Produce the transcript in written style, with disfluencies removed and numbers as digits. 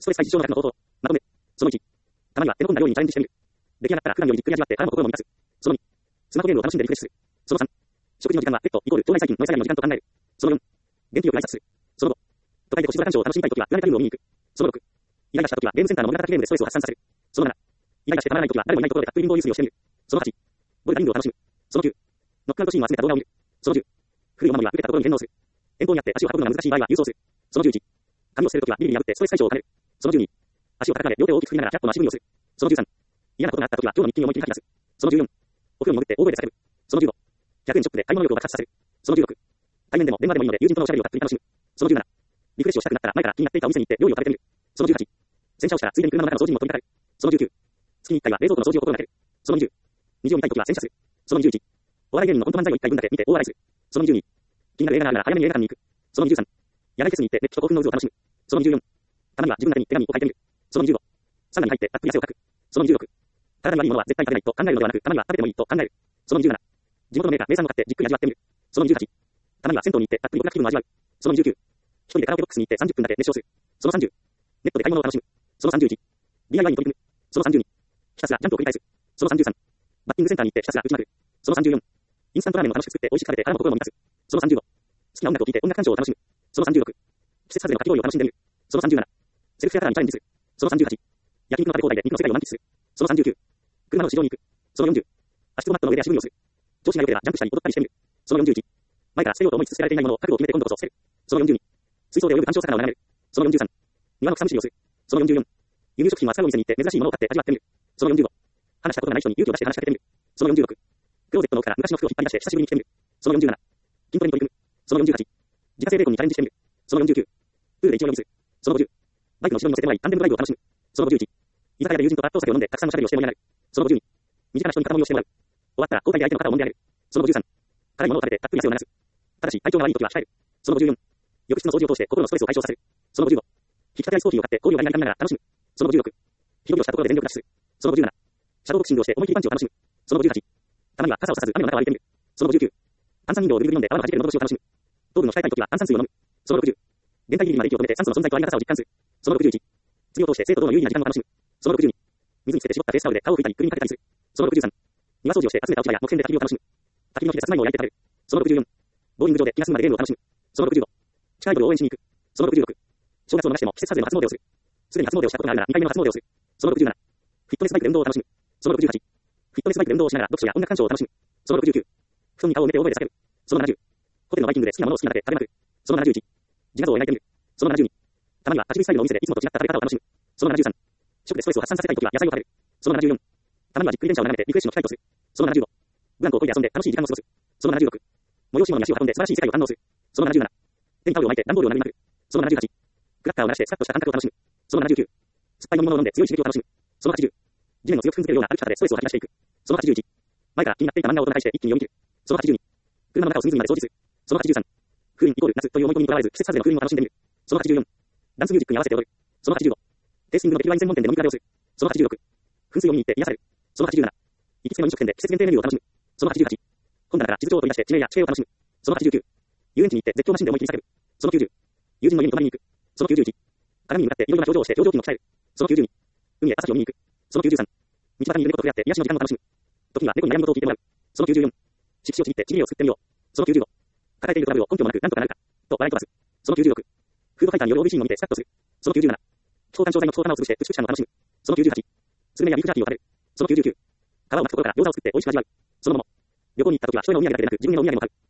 ストレス解消の学の方法。まとめ。その1。たまには手の込んだ料理にチャレンジしてみる。出来上がったら普段よりじっくり味わって腹も心も満たす。その2。スマホゲームを楽しんでリフレッシュする。その3。食事の時間はペットイコール腸内細菌の餌やりの時間と考える。その4。元気よく挨拶する。その5。都会で星空鑑賞を楽しみたいときは言われたゲームを見に行く。その6。イライラしたときはゲームセンターの物語ゲームでストレスを発散させる。その7。イライラしてたまらないときは誰もいないところでたっぷりウィンドウユースリをしてみる。その8。ボルダリングを楽しむ。その9。ノックアウトシーンを集めた動画を見る。その10。古いお守りは触れたところに返納する。遠方にあって足を運ぶのが難しい場合は郵送する。その11。髪を捨てるときはビリビリ破ってストレス解消を兼ねる。その12。足を叩かれ両手を大きく振りながら100個の足踏みをする。その13。嫌なことがあったときは今日の日記に思い切り吐き出す。その14。お風呂に潜って大声で叫ぶ。その15。100円ショップで買い物欲を爆発させる。その16。対面でも電話でもいいので友人とのおしゃべりをたっぷり楽しむ。その17。リフレッシュをしたくなったら前から気になっていたお店に行って料理を食べてみる。その18。洗車をしたらついでに車の中の掃除にも取り掛かる。その19。月に1回は冷蔵庫の掃除を心がける。その20。虹を見たいときは洗車する。その21。お笑い芸人のコント漫才を1回分だけ見て大笑いする。その22。気になる映画があるなら早めに映画館に行く。その23。野外フェスに行って熱気と興奮の渦を楽しむ。その24。たまには自分なりに手紙を書いてみる。その25。サウナに入ってたっぷり汗をかく。その26。体に悪いものは絶対食べないと考えるのではなく、たまには食べてもいいと考える。その27。地元のメーカー、名産を買ってじっくり味わってみる。その28。たまには銭湯に行ってたっぷり極楽気分を味わう。その29。一人でカラオケボックスに行って30分だけ熱唱する。その30。ネットで買い物を楽しむ。その31。DIY に取り組む。その32。ひたすらジャンプを繰り返す。その33。バッティングセンターに行ってひたすら打ちまくる。その34。インスタントラーメンを楽しく作って美味しく食べて腹も心も満たす。その35。好きな音楽を聴いて音楽鑑賞を楽しむ。その36。季節外れのかき氷を楽しんでみる。その37。セルフテアターにチャレンジする。その38。焼肉の食べ放題で肉の世界を満喫する。その39。車の市場に行く。その40。足つぼマットの上で足踏みをする。調子が良ければジャンプしたり踊ったりしてみる。その41。前から捨てようと思いつつ捨てられていないものを覚悟を決めて今度こそ捨てる。その42。水槽で泳ぐ干渉魚を眺める。その43。庭の草むしりをする。その44。輸入食品は扱うお店に行って珍しいものを買って味わってみる。その45。話したことがない人に勇気を出して話しかけてみる。その46。クローゼットの奥から昔の服を引っ張り出して久しぶりに着てみる。その47。筋トレに取り組む。その48。自家製ベーコンにチャレンジしてみる。その49。プールで一応飲みする。その50。バイクの後ろに乗せてもらいタンデムドライブを楽しむ。その51。居酒屋で友人と圧倒酒を飲んでたくさんのしゃべりをして盛り上がる。その52。身近な人に肩もみをしてもらう。終わったら交代で相手の肩を揉んであげる。その53。辛いものを食べてたっぷり汗を流す。ただし体調が悪い時は控える。その54。浴室の掃除を通して心のストレスを解消させる。その55。引き立てアイスコーヒーを買って氷をガリガリ舐めながら楽しむ。その56。広々したところで全力ダッシュする。その57。シャドウボクシングをして思い切りパンチを楽しむ。その58。たまには傘をささず雨の中を歩いてみる。その59。炭酸飲料をブリブリ飲んで泡の弾ける喉越しを楽しむ。糖分の控えたい時は炭酸水を飲む。その60。限界ギリギリまで息を止めて酸素の存在とありがたさを実感する。その61。次を通して生徒との有意義な時間を楽しむ。その62。水につけて絞ったフェイスタオルで顔を拭いたり首にかけたりする。その63。庭掃除をして集めた落ち葉や木片で焚き火を楽しむ。焚き火の火でさつまいもを焼いて食べる。その64。ボーリング場で気が済むまでゲームを楽しむ。その65。近い頃を応援しに行く。その66。正月を逃しても季節外れの初詣をする。すでに初詣をしたことがあるなら2回目の初詣をする。その67。フィットネスバイクで運動を楽しむ。その68。フィットネスバイクで運動をしながら読書や音楽鑑賞を楽しむ。その69。布団に顔を埋めて大声で叫ぶ。その70。ホテルのバイキングで好きなものを好きなだけ食べまくる。その71。自画像を描いてみる。その72。たまには立ち食いスタイルのお店でいつもと違った食べ方を楽しむ。その73。食でストレスを発散させたいときは野菜を食べる。その74。たまにはじっくり電車を眺めてリフレッシュの機会とする。その75。ブランコを漕いで遊んで楽しい時間を過ごす。その76。催し物に足を運んで素晴らしい世界を堪能する。その77。手にタオルを巻いて段ボールを殴りまくる。その78。クラッカーを鳴らしてスカッとした感覚を楽しむ。その79。酸っぱい飲み物を飲んで強い刺激を楽しむ。その80。地面を強く踏んづけるような歩き方でストレスを吐き出していく。その81。前から気になっていた漫画を大人返して一気に読み切る。その82。車の中を隅々まで掃除する。その83。風鈴イコール夏という思い込みにとらわれず季節外れの風鈴を楽しんでみる。その84。ダンスミュージックに合わせて踊る。その85。テイスティングのビールワイン専門店で飲み比べをする。その86。噴水を見に行って癒される。その87。行きつけの飲食店で季節限定メニューを楽しむ。その88。本棚から地図帳を取り出して地名や地形を楽しむ。その89。遊園地に行って絶叫マシンで思い切り叫ぶ。その90。友人の家に泊まりに行く。その91。鏡に向かっていろいろな表情をして表情筋を鍛える。その92。海へ朝日を見に行く。その93。道端にいる猫と触れ合って癒しの時間を楽しむ。時には猫に悩むことを聞いてもらう。その94。色紙をちぎって地名を作ってみよう。その95。抱えているトラブルを根拠もなく何とかなるか。と笑い飛ばす。その96。フードファイターによる OV シーンを見てスカッとする。その97。気泡感調剤の気泡玉を潰して美しくしたのを楽しむ。その98。スルメやビーフジャーキーを食べる。その99。皮を巻くところから餃子を作って美味しく味わう。そのもの。旅行に行った時は人へのお土産だけでなく自分へのお土産も買う。